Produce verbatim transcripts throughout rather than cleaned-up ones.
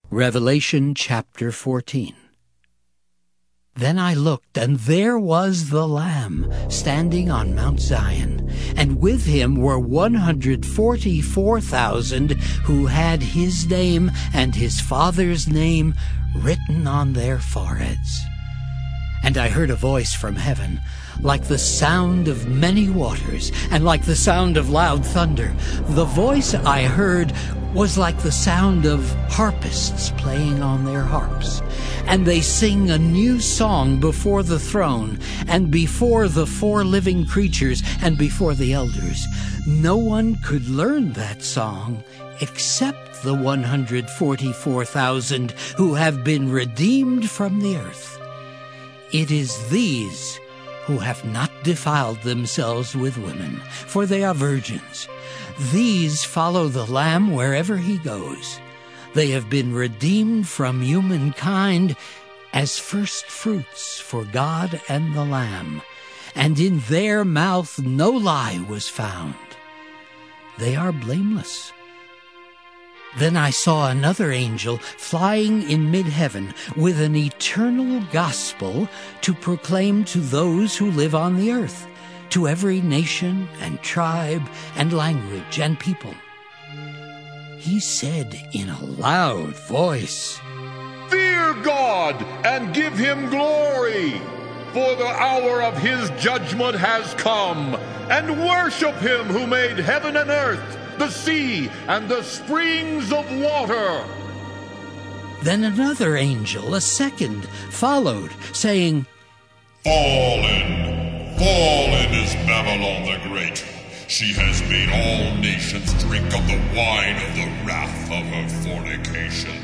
Revelation chapter fourteen. Then I looked, and there was the Lamb standing on Mount Zion, and with him were one hundred forty-four thousand who had his name and his Father's name written on their foreheads. And I heard a voice from heaven, like the sound of many waters, and like the sound of loud thunder. The voice I heard was like the sound of harpists playing on their harps. And they sing a new song before the throne, and before the four living creatures, and before the elders. No one could learn that song except the one hundred forty-four thousand who have been redeemed from the earth. It is these who have not defiled themselves with women, for they are virgins. These follow the Lamb wherever he goes. They have been redeemed from humankind as first fruits for God and the Lamb, and in their mouth no lie was found. They are blameless. Then I saw another angel flying in mid-heaven with an eternal gospel to proclaim to those who live on the earth, to every nation and tribe and language and people. He said in a loud voice, "Fear God and give him glory, for the hour of his judgment has come, and worship him who made heaven and earth, the sea, and the springs of water." Then another angel, a second, followed, saying, "Fallen, fallen is Babylon the Great. She has made all nations drink of the wine of the wrath of her fornication."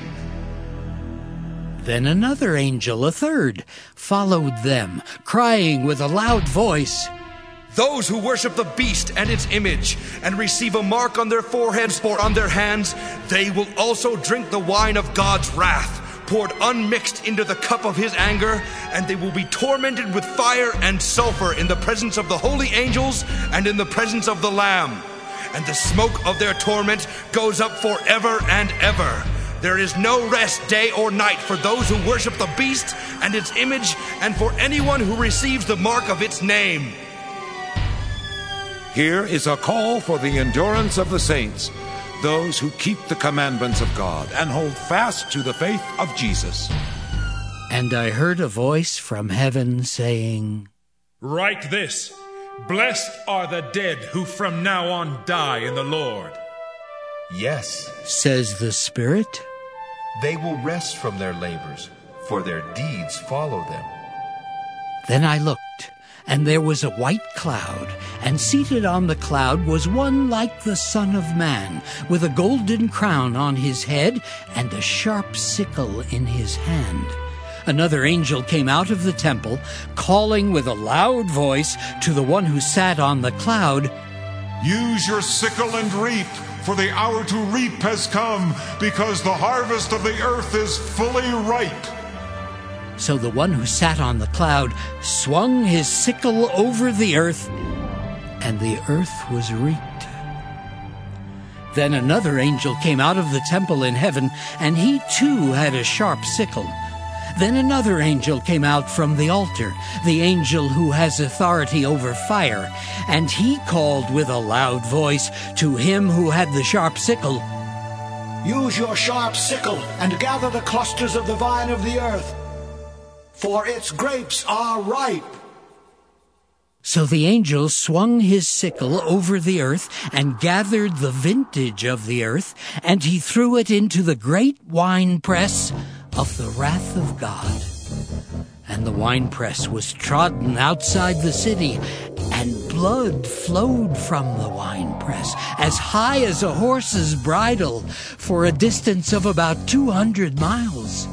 Then another angel, a third, followed them, crying with a loud voice, "Those who worship the beast and its image and receive a mark on their foreheads or on their hands, they will also drink the wine of God's wrath, poured unmixed into the cup of his anger, and they will be tormented with fire and sulfur in the presence of the holy angels and in the presence of the Lamb. And the smoke of their torment goes up forever and ever. There is no rest day or night for those who worship the beast and its image, and for anyone who receives the mark of its name." Here is a call for the endurance of the saints, those who keep the commandments of God and hold fast to the faith of Jesus. And I heard a voice from heaven saying, "Write this: Blessed are the dead who from now on die in the Lord." "Yes," says the Spirit, "they will rest from their labors, for their deeds follow them." Then I looked, and there was a white cloud, and seated on the cloud was one like the Son of Man, with a golden crown on his head and a sharp sickle in his hand. Another angel came out of the temple, calling with a loud voice to the one who sat on the cloud, "Use your sickle and reap, for the hour to reap has come, because the harvest of the earth is fully ripe." So the one who sat on the cloud swung his sickle over the earth, and the earth was reaped. Then another angel came out of the temple in heaven, and he too had a sharp sickle. Then another angel came out from the altar, the angel who has authority over fire, and he called with a loud voice to him who had the sharp sickle, "Use your sharp sickle and gather the clusters of the vine of the earth, for its grapes are ripe." So the angel swung his sickle over the earth and gathered the vintage of the earth, and he threw it into the great winepress of the wrath of God. And the winepress was trodden outside the city, and blood flowed from the winepress as high as a horse's bridle for a distance of about two hundred miles.